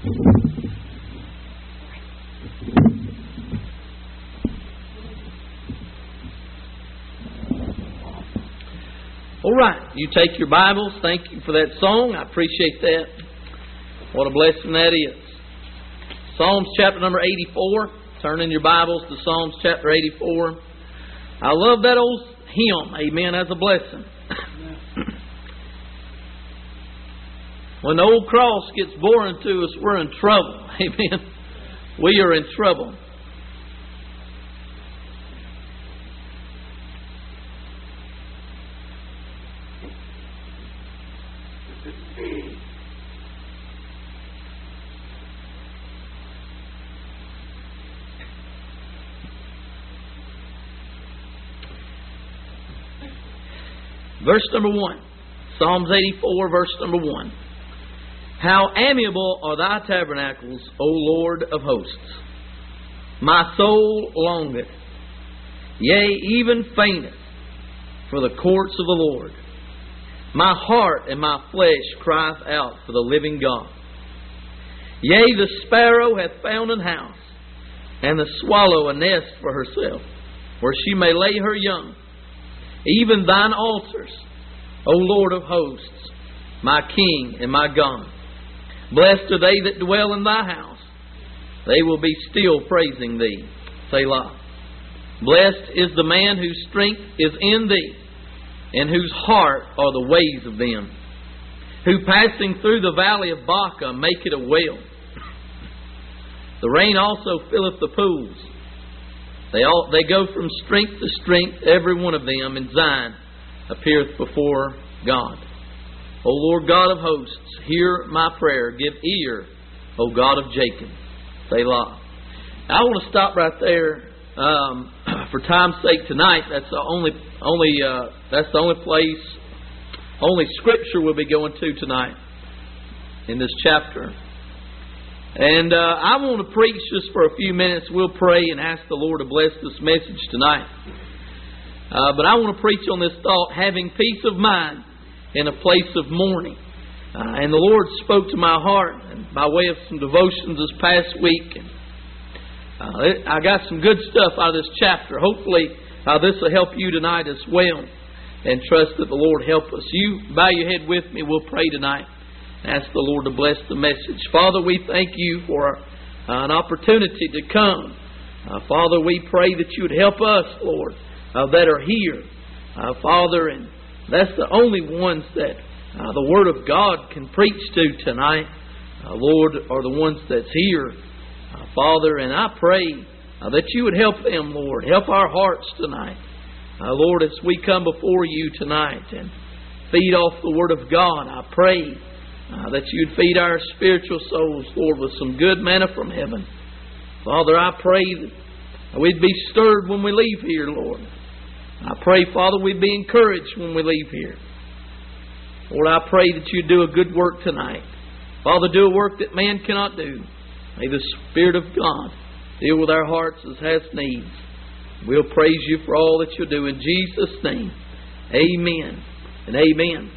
All right, you take your Bibles. Thank you for that song. I appreciate that. What a blessing that is. Psalms chapter number 84. Turn in your Bibles to Psalms chapter 84. I love that old hymn. Amen. That's a blessing. When the old cross gets boring to us, we're in trouble. Amen. We are in trouble. Verse number 1. Psalms 84, verse number 1. How amiable are thy tabernacles, O Lord of hosts! My soul longeth, yea, even fainteth, for the courts of the Lord. My heart and my flesh crieth out for the living God. Yea, the sparrow hath found an house, and the swallow a nest for herself, where she may lay her young. Even thine altars, O Lord of hosts, my King and my God. Blessed are they that dwell in thy house. They will be still praising thee. Selah. Blessed is the man whose strength is in thee, and whose heart are the ways of them, who passing through the valley of Baca make it a well. The rain also filleth the pools. They go from strength to strength, every one of them, in Zion appeareth before God. O Lord God of hosts, hear my prayer. Give ear, O God of Jacob. Selah. I want to stop right there for time's sake tonight. That's the only scripture we'll be going to tonight in this chapter. And I want to preach just for a few minutes. We'll pray and ask the Lord to bless this message tonight. But I want to preach on this thought, having peace of mind in a place of mourning. And the Lord spoke to my heart by way of some devotions this past week. And I got some good stuff out of this chapter. Hopefully this will help you tonight as well. And trust that the Lord help us. You bow your head with me. We'll pray tonight. Ask the Lord to bless the message. Father, we thank you for an opportunity to come. Father, we pray that you would help us, Lord, that are here. Father, and that's the only ones that the Word of God can preach to tonight. Lord, are the ones that's here. Father, and I pray that you would help them, Lord. Help our hearts tonight. Lord, as we come before you tonight and feed off the Word of God, I pray that you'd feed our spiritual souls, Lord, with some good manna from heaven. Father, I pray that we'd be stirred when we leave here, Lord. I pray, Father, we'd be encouraged when we leave here. Lord, I pray that you'd do a good work tonight. Father, do a work that man cannot do. May the Spirit of God deal with our hearts as has needs. We'll praise you for all that you'll do in Jesus' name. Amen and amen.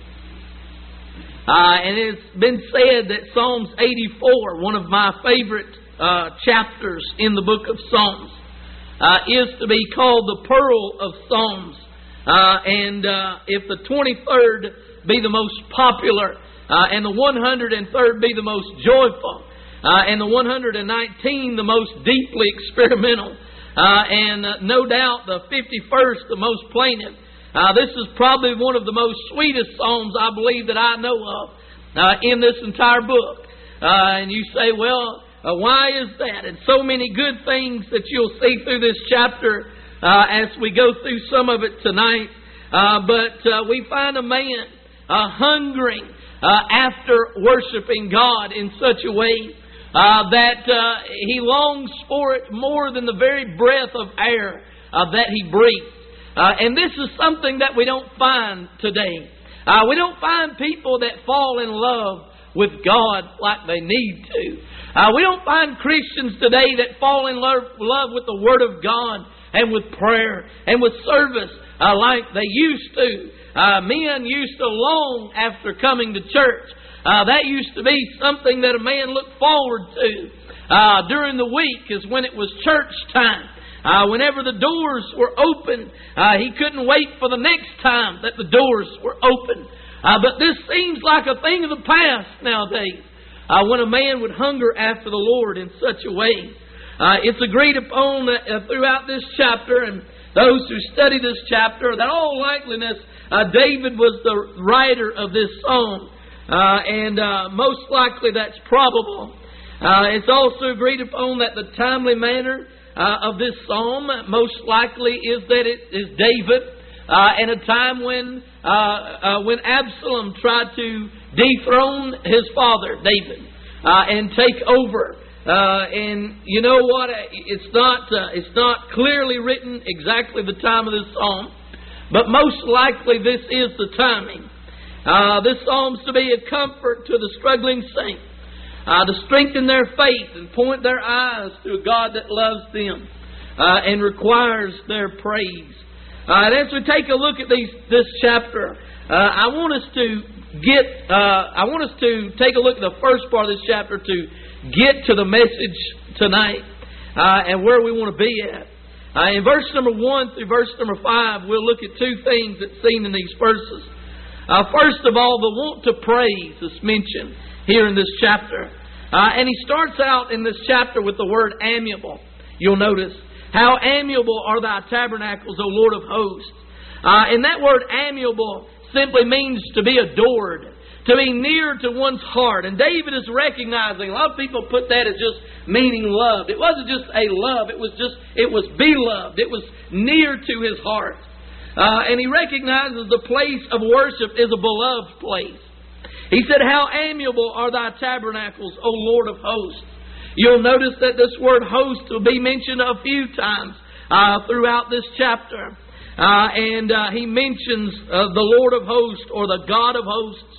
And it's been said that Psalms 84, one of my favorite chapters in the book of Psalms, is to be called the Pearl of Psalms. And if the 23rd be the most popular, and the 103rd be the most joyful, and the 119 the most deeply experimental, and no doubt the 51st the most plaintive, this is probably one of the most sweetest psalms I believe that I know of in this entire book. And you say, well, why is that? And so many good things that you'll see through this chapter as we go through some of it tonight. But we find a man hungering after worshiping God in such a way that he longs for it more than the very breath of air that he breathes. And this is something that we don't find today. We don't find people that fall in love with God like they need to. We don't find Christians today that fall in love with the Word of God and with prayer and with service like they used to. Men used to long after coming to church. That used to be something that a man looked forward to during the week, is when it was church time. Whenever the doors were open, he couldn't wait for the next time that the doors were open. But this seems like a thing of the past nowadays, when a man would hunger after the Lord in such a way. It's agreed upon that throughout this chapter, and those who study this chapter, that all likeliness David was the writer of this psalm. And most likely that's probable. It's also agreed upon that the timely manner of this psalm most likely is that it is David in a time when Absalom tried to dethrone his father David and take over. And you know what? It's not clearly written exactly the time of this psalm, but most likely this is the timing. This psalm's to be a comfort to the struggling saint, to strengthen their faith and point their eyes to a God that loves them and requires their praise. And as we take a look at this chapter, I want us to take a look at the first part of this chapter to get to the message tonight and where we want to be at. In verse number 1 through verse number 5, we'll look at two things that's seen in these verses. First of all, the want to praise is mentioned here in this chapter. And he starts out in this chapter with the word amiable. You'll notice, how amiable are thy tabernacles, O Lord of hosts. And that word amiable simply means to be adored, to be near to one's heart. And David is recognizing, a lot of people put that as just meaning loved. It wasn't just a love, it was beloved. It was near to his heart. And he recognizes the place of worship is a beloved place. He said, how amiable are thy tabernacles, O Lord of hosts. You'll notice that this word host will be mentioned a few times throughout this chapter. And he mentions the Lord of hosts or the God of hosts.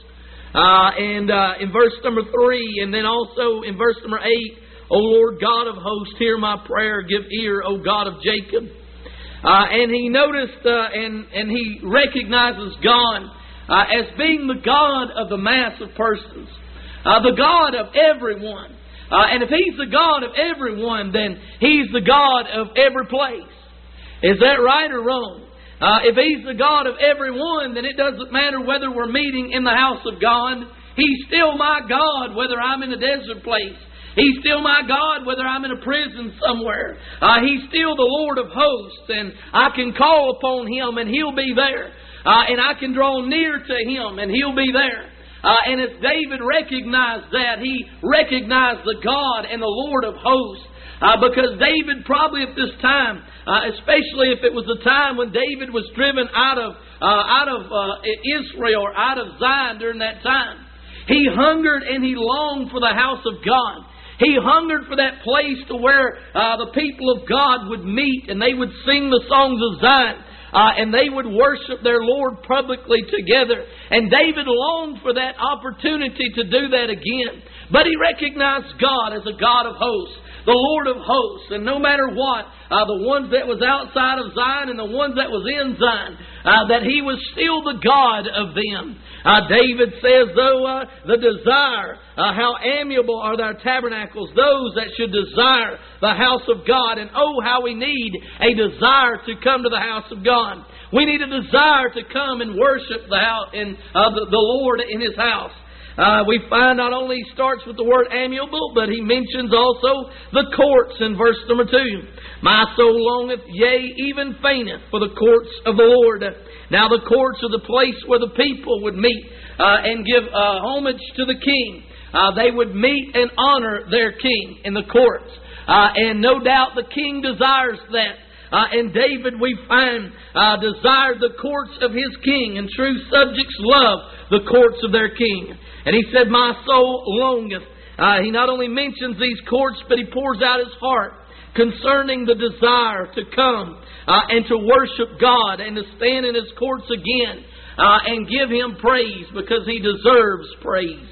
And in verse number 3, and then also in verse number 8, O Lord God of hosts, hear my prayer, give ear, O God of Jacob. And he noticed and he recognizes God as being the God of the mass of persons, the God of everyone. And if He's the God of everyone, then He's the God of every place. Is that right or wrong? If He's the God of everyone, then it doesn't matter whether we're meeting in the house of God. He's still my God whether I'm in a desert place. He's still my God whether I'm in a prison somewhere. He's still the Lord of hosts, and I can call upon Him and He'll be there. And I can draw near to Him and He'll be there. And as David recognized that, he recognized the God and the Lord of hosts. Because David probably at this time, especially if it was the time when David was driven out of Israel or out of Zion during that time, he hungered and he longed for the house of God. He hungered for that place to where the people of God would meet and they would sing the songs of Zion. And they would worship their Lord publicly together. And David longed for that opportunity to do that again. But he recognized God as a God of hosts, the Lord of hosts. And no matter what, the ones that was outside of Zion and the ones that was in Zion, that He was still the God of them. David says, though the desire, how amiable are thy tabernacles, those that should desire the house of God. And oh, how we need a desire to come to the house of God. We need a desire to come and worship the Lord in His house. We find not only he starts with the word amiable, but he mentions also the courts in verse number 2. My soul longeth, yea, even fainteth for the courts of the Lord. Now the courts are the place where the people would meet and give homage to the king. They would meet and honor their king in the courts. And no doubt the king desires that. And David, we find, desired the courts of his king, and true subjects love the courts of their king. And he said, my soul longeth. He not only mentions these courts, but he pours out his heart concerning the desire to come and to worship God and to stand in His courts again and give Him praise because He deserves praise.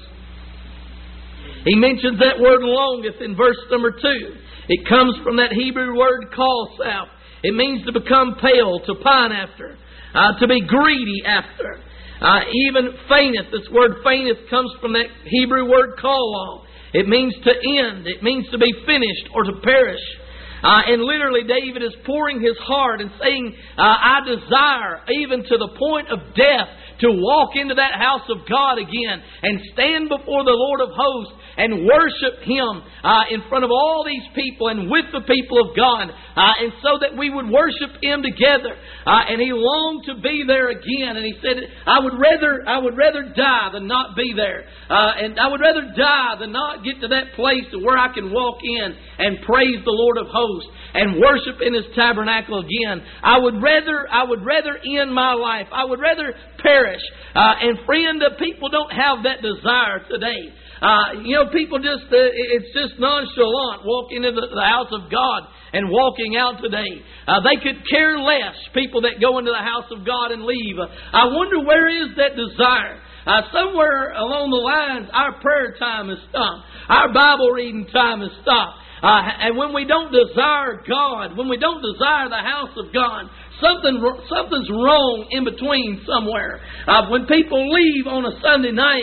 He mentions that word longeth in verse number 2. It comes from that Hebrew word kasaf. It means to become pale, to pine after, to be greedy after. even fainteth. This word fainteth comes from that Hebrew word kalal. It means to end. It means to be finished or to perish. And literally David is pouring his heart and saying, I desire, even to the point of death, to walk into that house of God again and stand before the Lord of hosts and worship Him in front of all these people and with the people of God, and so that we would worship Him together. And he longed to be there again. And he said, I would rather die than not be there. And I would rather die than not get to that place where I can walk in and praise the Lord of hosts and worship in His tabernacle again. I would rather end my life. I would rather perish. And friend, people don't have that desire today. People just, it's just nonchalant walking into the house of God and walking out today. They could care less, people that go into the house of God and leave. I wonder, where is that desire? Somewhere along the lines, our prayer time is stopped. Our Bible reading time is stopped. And when we don't desire God, when we don't desire the house of God, something's wrong in between somewhere. When people leave on a Sunday night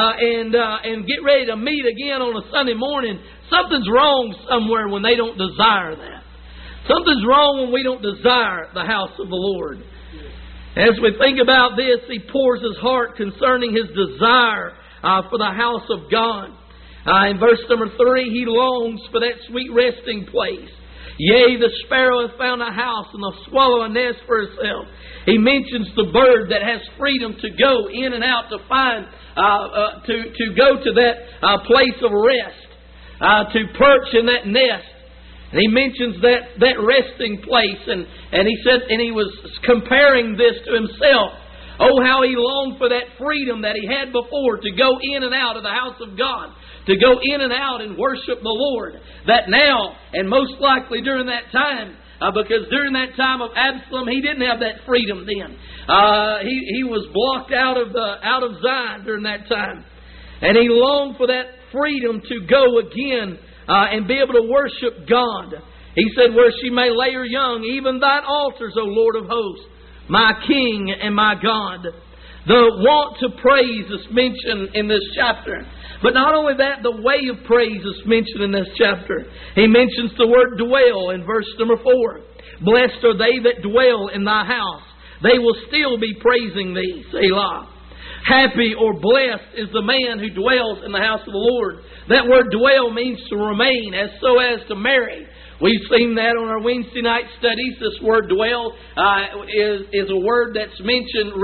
and get ready to meet again on a Sunday morning, something's wrong somewhere when they don't desire that. Something's wrong when we don't desire the house of the Lord. As we think about this, he pours his heart concerning his desire for the house of God. In verse number 3, he longs for that sweet resting place. Yea, the sparrow hath found a house, and the swallow a nest for herself. He mentions the bird that has freedom to go in and out to find, to go to that place of rest, to perch in that nest. And he mentions that resting place, and he said, and he was comparing this to himself. Oh, how he longed for that freedom that he had before to go in and out of the house of God, to go in and out and worship the Lord. That now, and most likely during that time, because during that time of Absalom, he didn't have that freedom then. He was blocked out of Zion during that time. And he longed for that freedom to go again and be able to worship God. He said, where she may lay her young, even thine altars, O Lord of hosts, my King and my God. The want to praise is mentioned in this chapter. But not only that, the way of praise is mentioned in this chapter. He mentions the word dwell in verse number 4. Blessed are they that dwell in thy house. They will still be praising thee, Selah. Happy or blessed is the man who dwells in the house of the Lord. That word dwell means to remain, as so as to marry. We've seen that on our Wednesday night studies. This word dwell is a word that's mentioned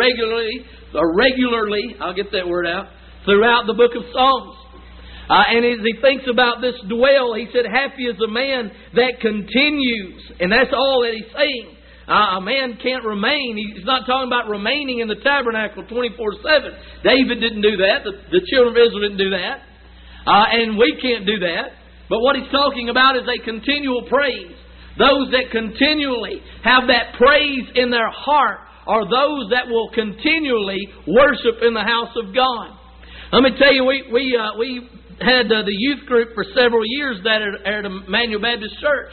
regularly, I'll get that word out, throughout the book of Psalms. And as he thinks about this dwell, he said, happy is the man that continues. And that's all that he's saying. A man can't remain. He's not talking about remaining in the tabernacle 24/7. David didn't do that. The children of Israel didn't do that. And we can't do that. But what he's talking about is a continual praise. Those that continually have that praise in their heart are those that will continually worship in the house of God. Let me tell you, we had the youth group for several years that at Emmanuel Baptist Church,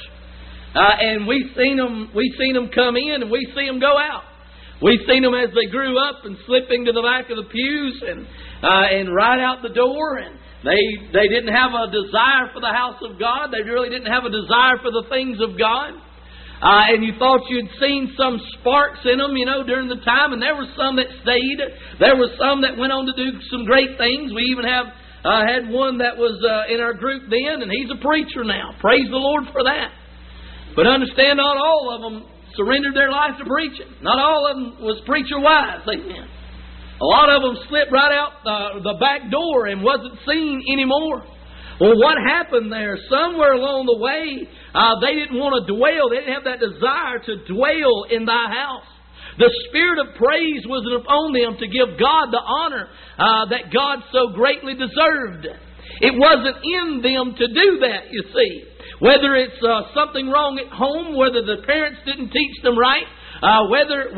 and we've seen them come in and we see them go out. We've seen them as they grew up and slipping to the back of the pews and right out the door. And they didn't have a desire for the house of God. They really didn't have a desire for the things of God. And you thought you'd seen some sparks in them, during the time. And there were some that stayed. There were some that went on to do some great things. We even had one that was in our group then, and he's a preacher now. Praise the Lord for that. But understand, not all of them surrendered their life to preaching. Not all of them was preacher wise. Amen. A lot of them slipped right out the back door and wasn't seen anymore. Well, what happened there? Somewhere along the way, they didn't want to dwell. They didn't have that desire to dwell in thy house. The spirit of praise wasn't upon them to give God the honor that God so greatly deserved. It wasn't in them to do that, you see. Whether it's something wrong at home, whether the parents didn't teach them right, whether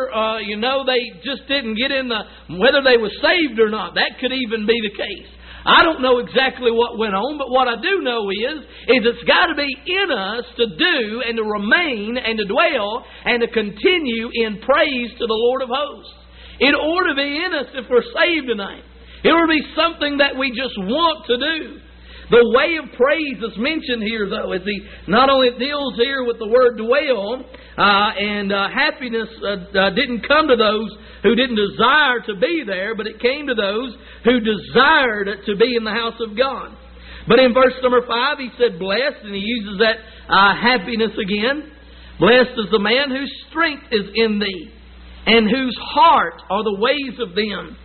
they just didn't get in whether they were saved or not. That could even be the case. I don't know exactly what went on, but what I do know is it's got to be in us to do and to remain and to dwell and to continue in praise to the Lord of hosts. It ought to be in us if we're saved tonight. It ought to be something that we just want to do. The way of praise is mentioned here, though, as he not only deals here with the word dwell, and happiness didn't come to those who didn't desire to be there, but it came to those who desired to be in the house of God. But in verse number 5, he said, blessed, and he uses that happiness again. Blessed is the man whose strength is in thee, and whose heart are the ways of them.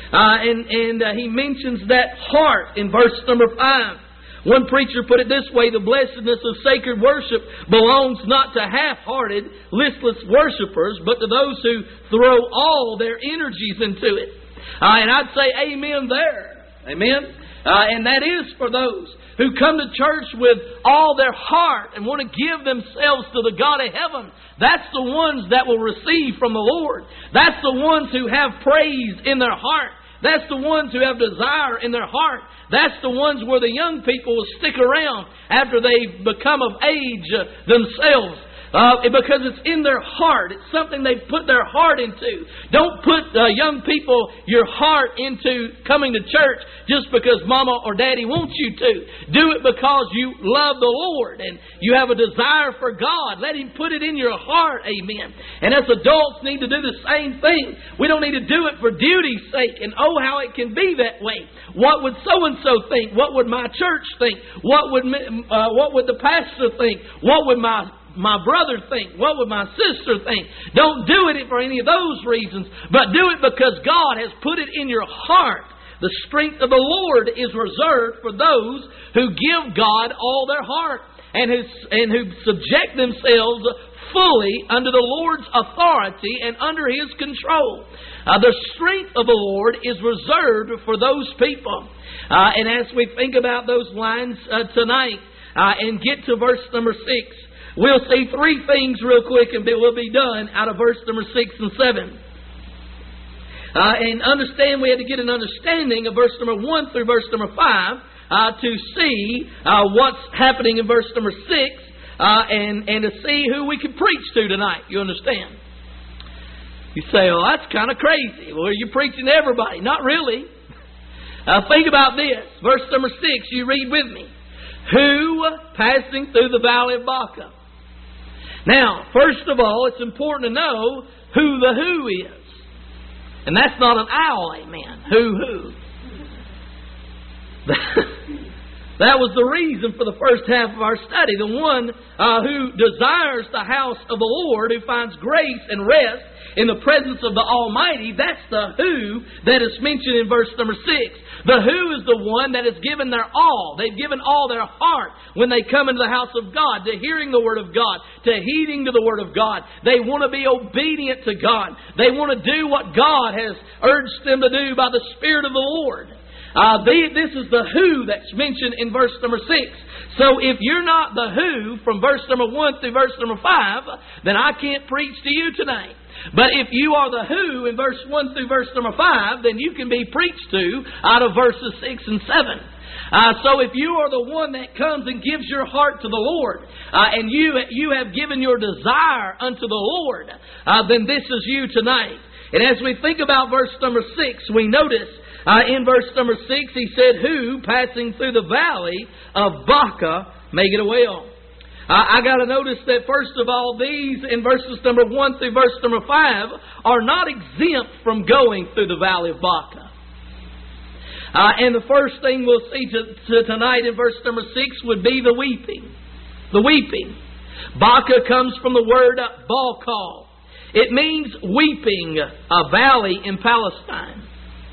He mentions that heart in verse number 5. One preacher put it this way: the blessedness of sacred worship belongs not to half-hearted, listless worshipers, but to those who throw all their energies into it. And I'd say amen there. Amen. And that is for those who come to church with all their heart and want to give themselves to the God of heaven. That's the ones that will receive from the Lord. That's the ones who have praise in their heart. That's the ones who have desire in their heart. That's the ones where the young people will stick around after they've become of age themselves. Because it's in their heart. It's something they've put their heart into. Don't put young people your heart into coming to church just because mama or daddy wants you to. Do it because you love the Lord and you have a desire for God. Let Him put it in your heart. Amen. And as adults need to do the same thing. We don't need to do it for duty's sake. And oh, how it can be that way. What would so-and-so think? What would my church think? What would the pastor think? What would my brother think? What would my sister think? Don't do it for any of those reasons, but do it because God has put it in your heart. The strength of the Lord is reserved for those who give God all their heart and who subject themselves fully under the Lord's authority and under His control. The strength of the Lord is reserved for those people. And as we think about those lines tonight and get to verse number 6, we'll see three things real quick and we'll be done out of verse number 6 and 7. And understand, we had to get an understanding of verse number 1 through verse number 5 to see what's happening in verse number 6 and to see who we can preach to tonight. You understand? You say, well, that's kind of crazy. Well, you're preaching to everybody. Not really. Think about this. Verse number 6, you read with me. Who passing through the valley of Baca? Now, first of all, it's important to know who the who is. And that's not an owl, amen. Who. That was the reason for the first half of our study. The one who desires the house of the Lord, who finds grace and rest in the presence of the Almighty, that's the who that is mentioned in verse number 6. The who is the one that has given their all. They've given all their heart when they come into the house of God, to hearing the Word of God, to heeding to the Word of God. They want to be obedient to God. They want to do what God has urged them to do by the Spirit of the Lord. This is the who that's mentioned in verse number 6. So if you're not the who from verse number 1 through verse number 5, then I can't preach to you tonight. But if you are the who in verse 1 through verse number 5, then you can be preached to out of verses 6 and 7. So if you are the one that comes and gives your heart to the Lord, and you have given your desire unto the Lord, then this is you tonight. And as we think about verse number 6, we notice in verse number 6, he said, who, passing through the valley of Baca, make it a well. I got to notice that, first of all, these in verses number 1 through verse number 5 are not exempt from going through the valley of Baca. And the first thing we'll see tonight in verse number 6 would be the weeping. The weeping. Baca comes from the word Balkal. It means weeping, a valley in Palestine.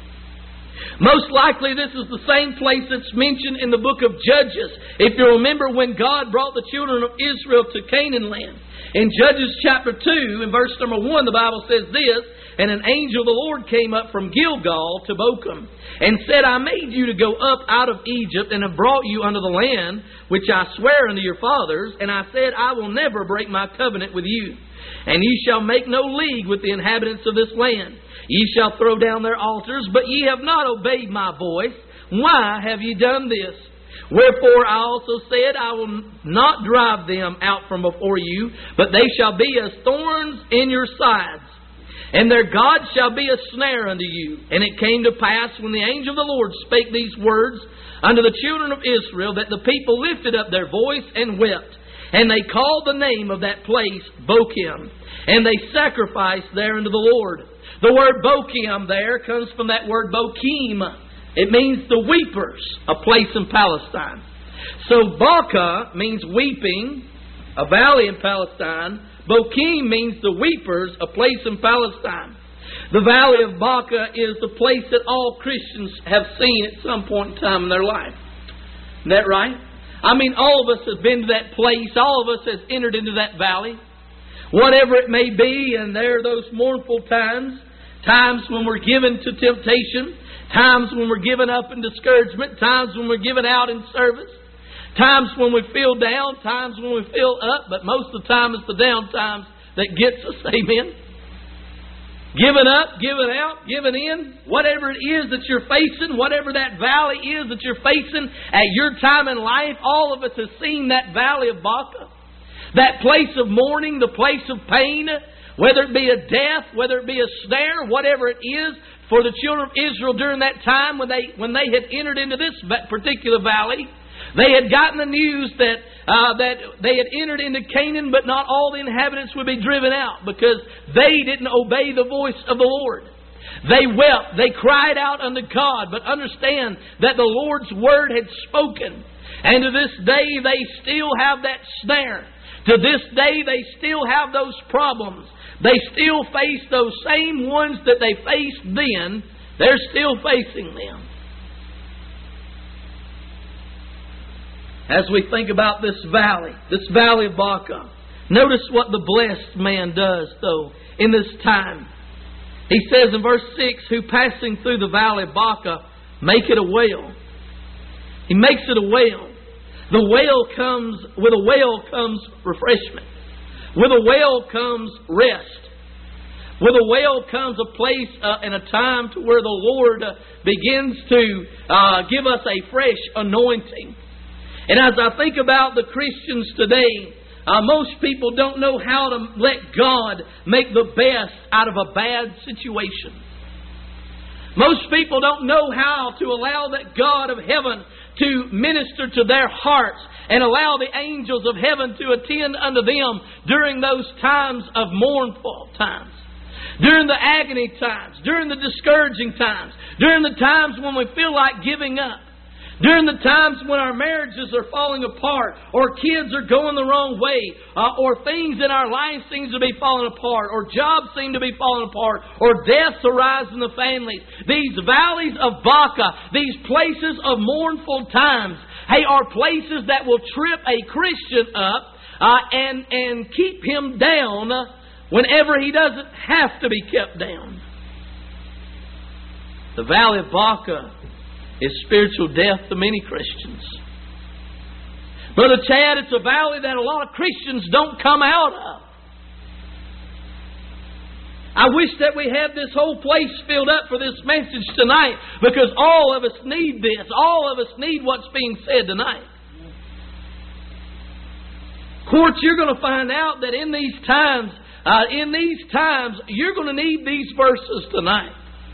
Most likely this is the same place that's mentioned in the book of Judges. If you remember when God brought the children of Israel to Canaan land. In Judges chapter 2, in verse number 1, the Bible says this, and an angel of the Lord came up from Gilgal to Bochum, and said, I made you to go up out of Egypt, and have brought you unto the land which I swear unto your fathers. And I said, I will never break my covenant with you. And ye shall make no league with the inhabitants of this land. Ye shall throw down their altars, but ye have not obeyed my voice. Why have ye done this? Wherefore I also said, I will not drive them out from before you, but they shall be as thorns in your sides. and their God shall be a snare unto you. And it came to pass, when the angel of the Lord spake these words unto the children of Israel, that the people lifted up their voice and wept. And they called the name of that place Bochim. And they sacrificed there unto the Lord. The word Bochim there comes from that word Bochim. It means the weepers, a place in Palestine. So Baca means weeping, a valley in Palestine. Bochim means the weepers, a place in Palestine. The valley of Baca is the place that all Christians have seen at some point in time in their life. Isn't that right? I mean, all of us have been to that place. All of us has entered into that valley. Whatever it may be, and there are those mournful times. Times when we're given to temptation. Times when we're given up in discouragement. Times when we're given out in service. Times when we feel down. Times when we feel up. But most of the time it's the down times that gets us. Amen. Giving up, giving out, giving in. Whatever it is that you're facing. Whatever that valley is that you're facing at your time in life. All of us have seen that valley of Baca. That place of mourning. The place of pain. Whether it be a death, whether it be a snare, whatever it is, for the children of Israel during that time when they had entered into this particular valley, they had gotten the news that they had entered into Canaan, but not all the inhabitants would be driven out because they didn't obey the voice of the Lord. They wept, they cried out unto God, but understand that the Lord's word had spoken. And to this day they still have that snare. To this day they still have those problems. They still face those same ones that they faced then. They're still facing them. As we think about this valley of Baca, notice what the blessed man does, though, in this time. He says in verse 6, who passing through the valley of Baca, make it a well. He makes it a well. With a well comes refreshment. With a well comes rest. With a well comes a place and a time to where the Lord begins to give us a fresh anointing. And as I think about the Christians today, most people don't know how to let God make the best out of a bad situation. Most people don't know how to allow that God of heaven to minister to their hearts and allow the angels of heaven to attend unto them during those times of mournful times, during the agony times, during the discouraging times, during the times when we feel like giving up, during the times when our marriages are falling apart, or kids are going the wrong way, or things in our life seem to be falling apart, or jobs seem to be falling apart, or deaths arise in the families. These valleys of Baca, these places of mournful times, are places that will trip a Christian up and keep him down whenever he doesn't have to be kept down. The valley of Baca is spiritual death to many Christians. Brother Chad, it's a valley that a lot of Christians don't come out of. I wish that we had this whole place filled up for this message tonight, because all of us need this. All of us need what's being said tonight. Of course, you're going to find out that in these times, you're going to need these verses tonight.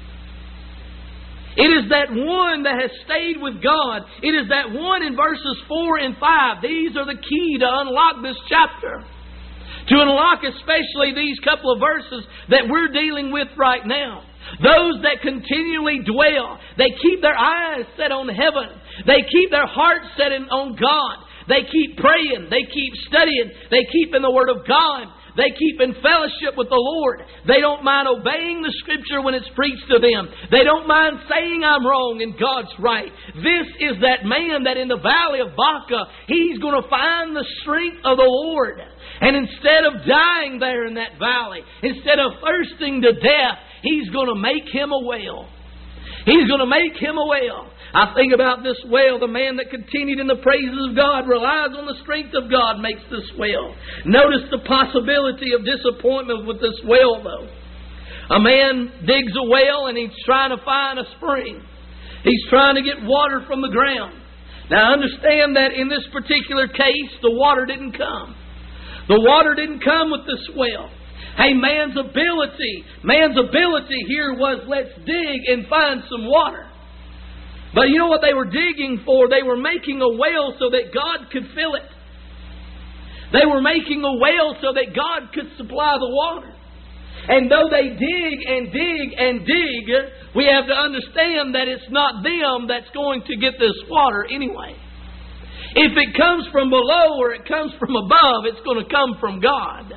It is that one that has stayed with God. It is that one in verses 4 and 5. These are the key to unlock this chapter. To unlock especially these couple of verses that we're dealing with right now. Those that continually dwell. They keep their eyes set on heaven. They keep their hearts set on God. They keep praying. They keep studying. They keep in the Word of God. They keep in fellowship with the Lord. They don't mind obeying the Scripture when it's preached to them. They don't mind saying I'm wrong and God's right. This is that man that in the valley of Baca, he's going to find the strength of the Lord. And instead of dying there in that valley, instead of thirsting to death, he's going to make him a well. He's going to make him a well. I think about this well. The man that continued in the praises of God, relies on the strength of God, makes this well. Notice the possibility of disappointment with this well, though. A man digs a well and he's trying to find a spring. He's trying to get water from the ground. Now understand that in this particular case, the water didn't come. The water didn't come with this well. Hey, man's ability here was, let's dig and find some water. But you know what they were digging for? They were making a well so that God could fill it. They were making a well so that God could supply the water. And though they dig and dig and dig, we have to understand that it's not them that's going to get this water anyway. If it comes from below or it comes from above, it's going to come from God.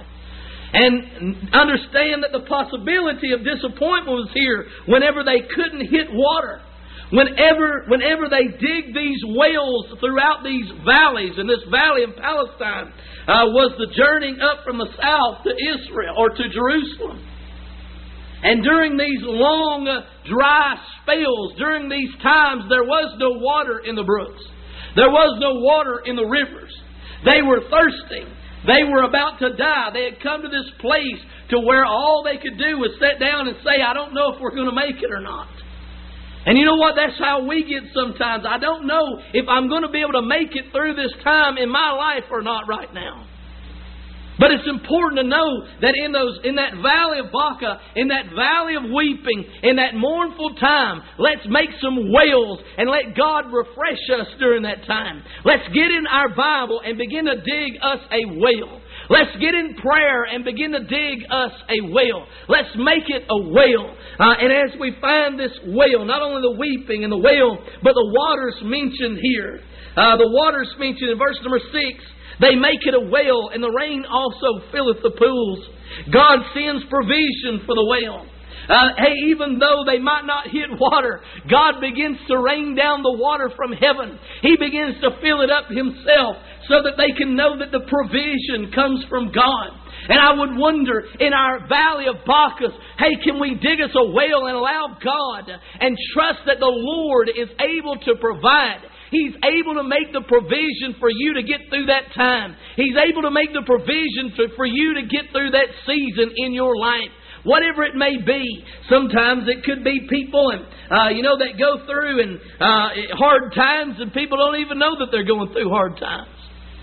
And understand that the possibility of disappointment was here whenever they couldn't hit water. Whenever they dig these wells throughout these valleys, and this valley in Palestine was the journey up from the south to Israel or to Jerusalem. And during these long dry spells, during these times, there was no water in the brooks. There was no water in the rivers. They were thirsty. They were about to die. They had come to this place to where all they could do was sit down and say, I don't know if we're going to make it or not. And you know what? That's how we get sometimes. I don't know if I'm going to be able to make it through this time in my life or not right now. But it's important to know that in that valley of Baca, in that valley of weeping, in that mournful time, let's make some wails and let God refresh us during that time. Let's get in our Bible and begin to dig us a well. Let's get in prayer and begin to dig us a well. Let's make it a well. And as we find this well, not only the weeping and the well, but the waters mentioned here. The waters mentioned in verse number 6. They make it a well, and the rain also filleth the pools. God sends provision for the well. Hey, even though they might not hit water, God begins to rain down the water from heaven. He begins to fill it up Himself so that they can know that the provision comes from God. And I would wonder, in our valley of Baca, hey, can we dig us a well and allow God and trust that the Lord is able to provide? He's able to make the provision for you to get through that time. He's able to make the provision for you to get through that season in your life. Whatever it may be. Sometimes it could be people and that go through and hard times, and people don't even know that they're going through hard times.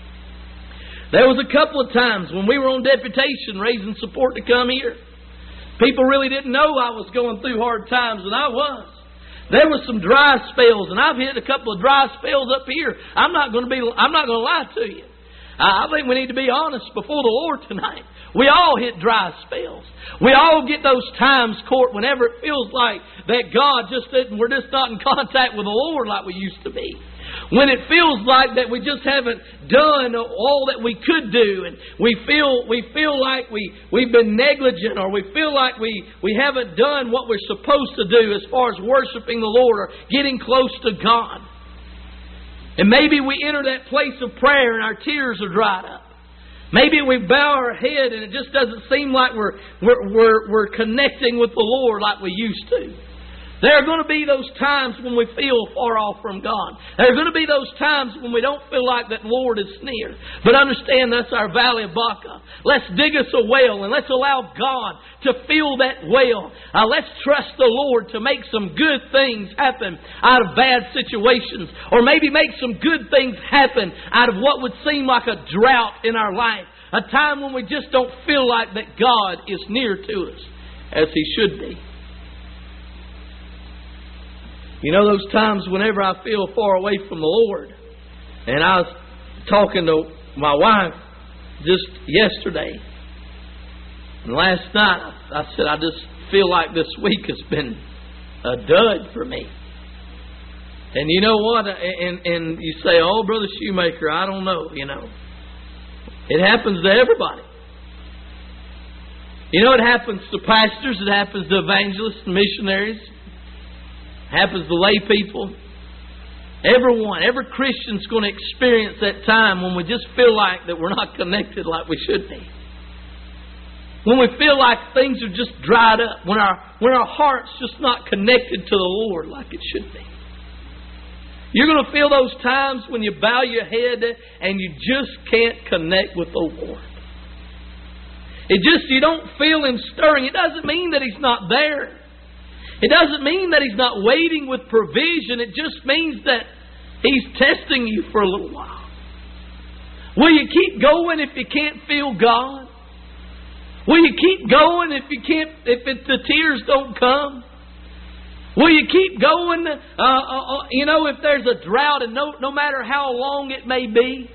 There was a couple of times when we were on deputation raising support to come here. People really didn't know I was going through hard times, and I was. There were some dry spells, and I've hit a couple of dry spells up here. I'm not going to lie to you. I think we need to be honest before the Lord tonight. We all hit dry spells. We all get those times, Court, whenever it feels like that we're just not in contact with the Lord like we used to be. When it feels like that we just haven't done all that we could do, and we feel like we've been negligent, or we feel like we haven't done what we're supposed to do as far as worshiping the Lord or getting close to God. And maybe we enter that place of prayer and our tears are dried up. Maybe we bow our head and it just doesn't seem like we're connecting with the Lord like we used to. There are going to be those times when we feel far off from God. There are going to be those times when we don't feel like that Lord is near. But understand, that's our valley of Baca. Let's dig us a well and let's allow God to fill that well. Let's trust the Lord to make some good things happen out of bad situations. Or maybe make some good things happen out of what would seem like a drought in our life. A time when we just don't feel like that God is near to us as He should be. You know those times whenever I feel far away from the Lord. And I was talking to my wife just yesterday. And last night I said, I just feel like this week has been a dud for me. And you know what? And you say, oh, Brother Shoemaker, I don't know, It happens to everybody. It happens to pastors. It happens to evangelists and missionaries. Happens to lay people. Every Christian's going to experience that time when we just feel like that we're not connected like we should be. When we feel like things are just dried up. When our heart's just not connected to the Lord like it should be. You're going to feel those times when you bow your head and you just can't connect with the Lord. You don't feel Him stirring. It doesn't mean that He's not there. It doesn't mean that He's not waiting with provision. It just means that He's testing you for a little while. Will you keep going if you can't feel God? Will you keep going if the tears don't come? Will you keep going, if there's a drought, and no matter how long it may be?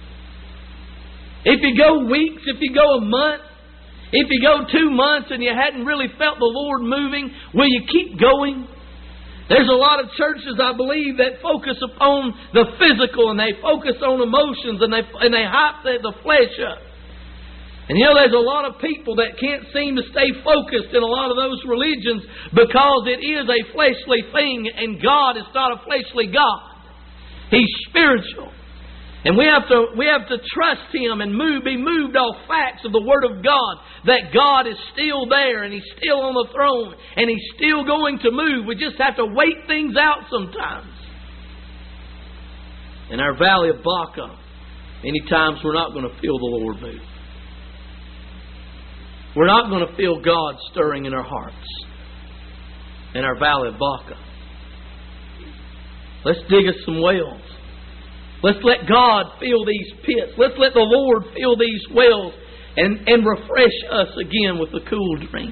If you go weeks, if you go a month, if you go 2 months and you hadn't really felt the Lord moving, will you keep going? There's a lot of churches, I believe, that focus upon the physical, and they focus on emotions, and they hype the flesh up. And there's a lot of people that can't seem to stay focused in a lot of those religions because it is a fleshly thing, and God is not a fleshly God. He's spiritual. And we have to trust Him and be moved off facts of the Word of God, that God is still there and He's still on the throne and He's still going to move. We just have to wait things out sometimes. In our valley of Baca, many times we're not going to feel the Lord move. We're not going to feel God stirring in our hearts in our valley of Baca. Let's dig us some wells. Let's let God fill these pits. Let's let the Lord fill these wells and refresh us again with a cool drink.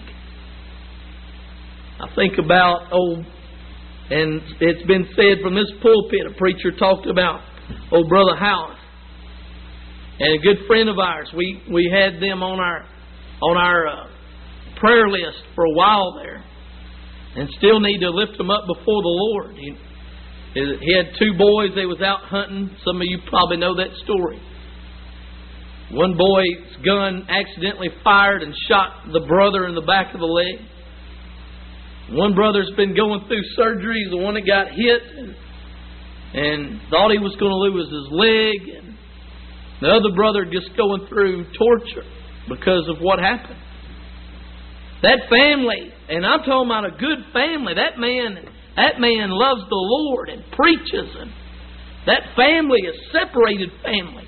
I think about, and it's been said from this pulpit, a preacher talked about old Brother Howard. And a good friend of ours, we had them on our prayer list for a while there, and still need to lift them up before the Lord. He had 2 boys. They was out hunting. Some of you probably know that story. One boy's gun accidentally fired and shot the brother in the back of the leg. One brother's been going through surgery. The one that got hit and thought he was going to lose his leg. And the other brother just going through torture because of what happened. That family, and I'm talking about a good family, that man loves the Lord and preaches, and that family is separated family.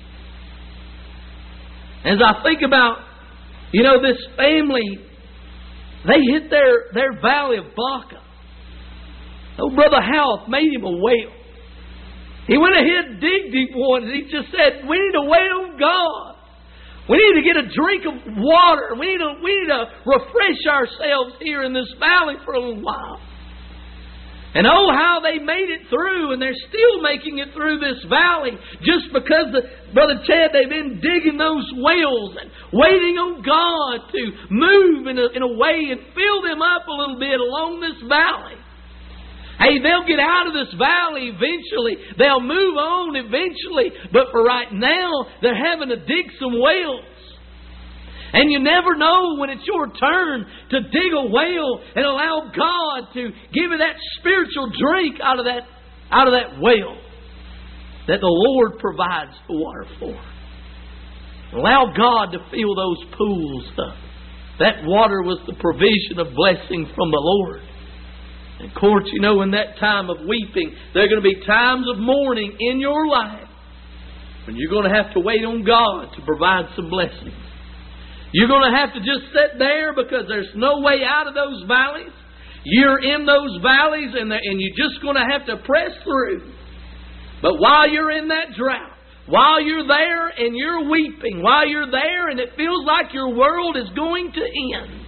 As I think about, this family, they hit their valley of Baca. Oh, Brother Howth made him a well. He went ahead and digged one, and he just said, we need to wait on God. We need to get a drink of water. We need to refresh ourselves here in this valley for a little while. And oh, how they made it through, and they're still making it through this valley just because, Brother Chad, they've been digging those wells and waiting on God to move in a way and fill them up a little bit along this valley. Hey, they'll get out of this valley eventually. They'll move on eventually. But for right now, they're having to dig some wells. And you never know when it's your turn to dig a well and allow God to give you that spiritual drink out of that well that the Lord provides the water for. Allow God to fill those pools up. That water was the provision of blessing from the Lord. And of course, in that time of weeping, there are going to be times of mourning in your life when you're going to have to wait on God to provide some blessings. You're going to have to just sit there because there's no way out of those valleys. You're in those valleys and you're just going to have to press through. But while you're in that drought, while you're there and you're weeping, while you're there and it feels like your world is going to end,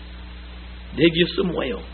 dig you some wells.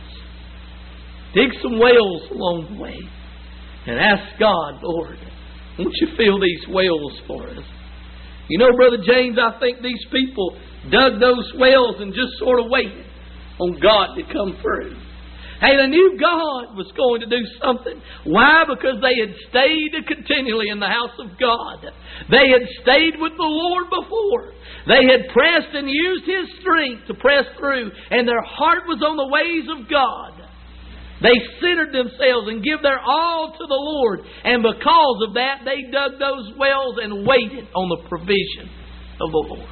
Dig some wells along the way and ask God, Lord, won't you fill these wells for us? Brother James, I think these people dug those wells and just sort of waited on God to come through. Hey, they knew God was going to do something. Why? Because they had stayed continually in the house of God. They had stayed with the Lord before. They had pressed and used His strength to press through, and their heart was on the ways of God. They centered themselves and give their all to the Lord. And because of that, they dug those wells and waited on the provision of the Lord.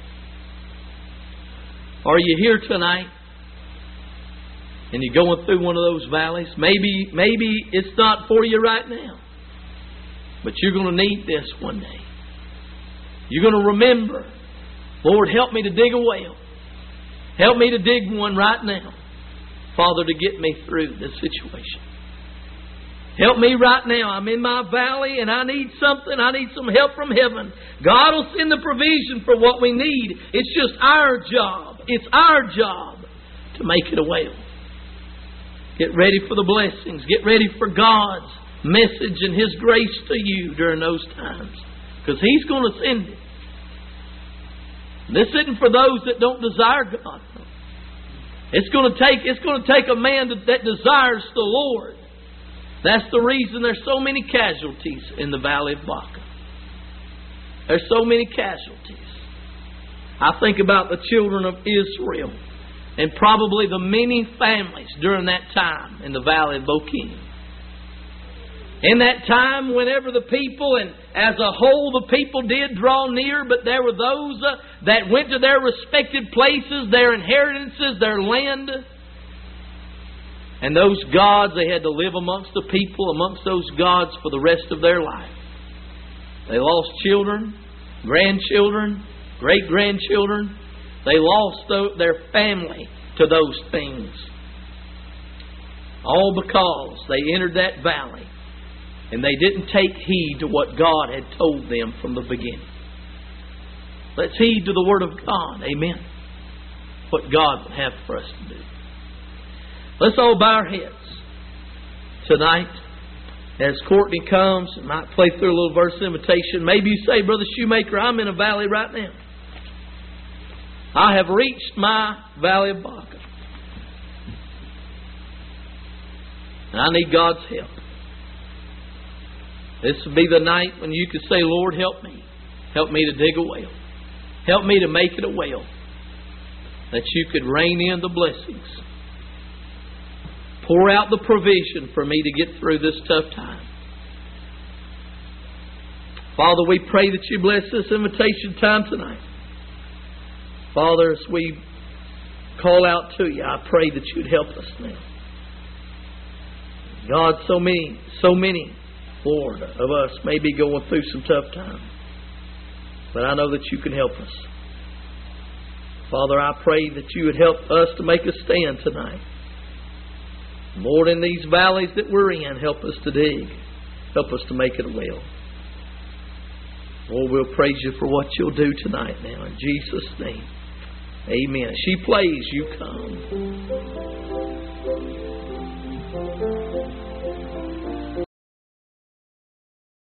Are you here tonight? And you're going through one of those valleys? Maybe it's not for you right now. But you're going to need this one day. You're going to remember, Lord, help me to dig a well. Help me to dig one right now, Father, to get me through this situation. Help me right now. I'm in my valley and I need something. I need some help from heaven. God will send the provision for what we need. It's just our job. It's our job to make it a well. Get ready for the blessings. Get ready for God's message and His grace to you during those times. Because He's going to send it. This isn't for those that don't desire God. It's going to take a man that desires the Lord. That's the reason there's so many casualties in the Valley of Baca. There's so many casualties. I think about the children of Israel and probably the many families during that time in the Valley of Boquim. In that time, whenever the people, and as a whole the people did draw near, but there were those that went to their respected places, their inheritances, their land. And those gods, they had to live amongst the people, amongst those gods for the rest of their life. They lost children, grandchildren, great-grandchildren. They lost their family to those things. All because they entered that valley and they didn't take heed to what God had told them from the beginning. Let's heed to the Word of God. Amen. What God would have for us to do. Let's all bow our heads tonight as Courtney comes. I might play through a little verse of invitation. Maybe you say, Brother Shoemaker, I'm in a valley right now. I have reached my Valley of Baca. And I need God's help. This will be the night when you could say, Lord, help me. Help me to dig a well. Help me to make it a well. That you could rain in the blessings. Pour out the provision for me to get through this tough time. Father, we pray that you bless this invitation time tonight. Father, as we call out to you, I pray that you'd help us now. God, so many, Lord, of us may be going through some tough times. But I know that you can help us. Father, I pray that you would help us to make a stand tonight. Lord, in these valleys that we're in, help us to dig. Help us to make it a well. Lord, we'll praise you for what you'll do tonight now. In Jesus' name, amen. As she plays, you come.